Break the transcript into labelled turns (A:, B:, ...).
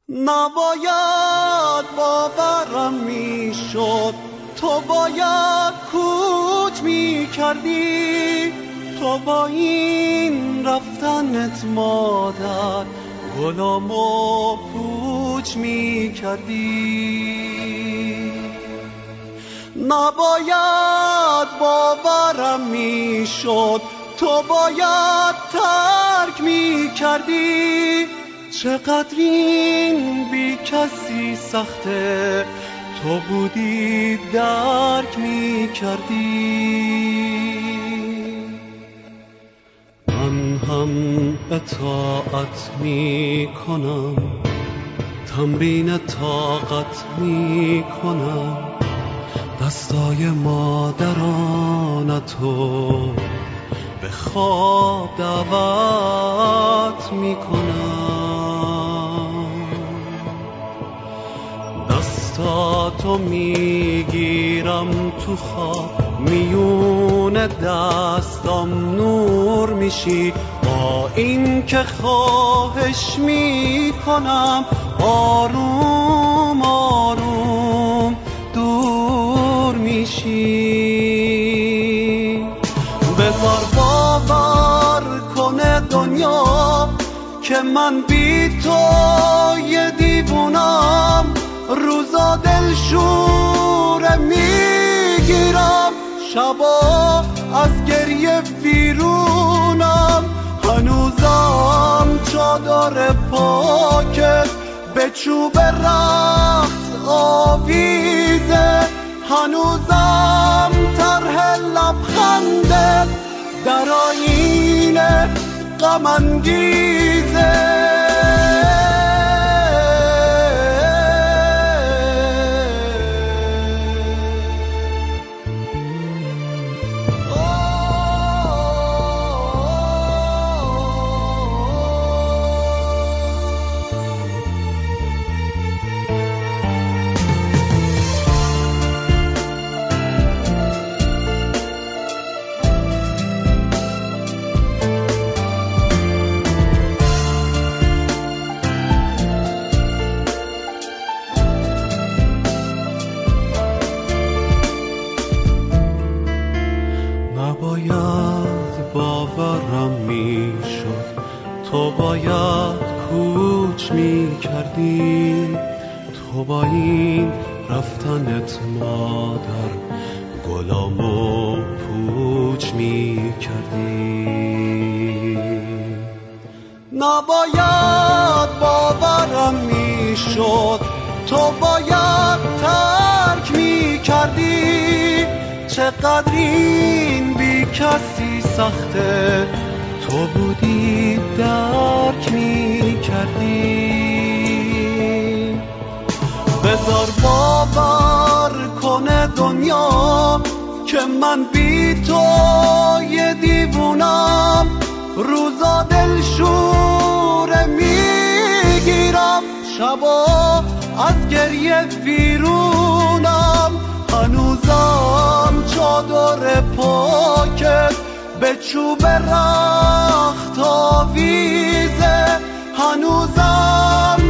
A: نباید باورم میشد تو باید کوچ میکردی، تو با این رفتنت مادر گلامو پوچ میکردی. نباید باورم میشد تو باید ترک میکردی، چقدر این بی کسی سخته تو بودی درک میکردی. من هم اطاعت میکنم، تمرین طاقت میکنم، دستای مادرانتو به خواب دعوت میکنم. دستاتو میگیرم تو خواب، میون دستام نور میشی، با این که خواهش میکنم آروم آروم دور میشی. بذار باور کنه دنیا که من بی تو یه دیوونم، روزا دلشوره میگیرم، شبا از گریه ویرونم، هنوزم چادر پاکت به چوب رقص آویزه، هنوزم طرح لبخندت در آینه غم انگیزه. نباید باورم میشد تو باید کوچ میکردی، تو با این رفتنت مادر گلامو پوچ میکردی. نباید باورم میشد تو باید ترک میکردی، چقدر این بی کسی سخته تو بودی درک میکردی. بذار باور کنه دنیا که من بی تو یه دیوونم، روزا دلشوره میگیرم، شبا از گریه ویرونم، هنوزم چادر پاکت به چوب رخت آویزه، هنوزم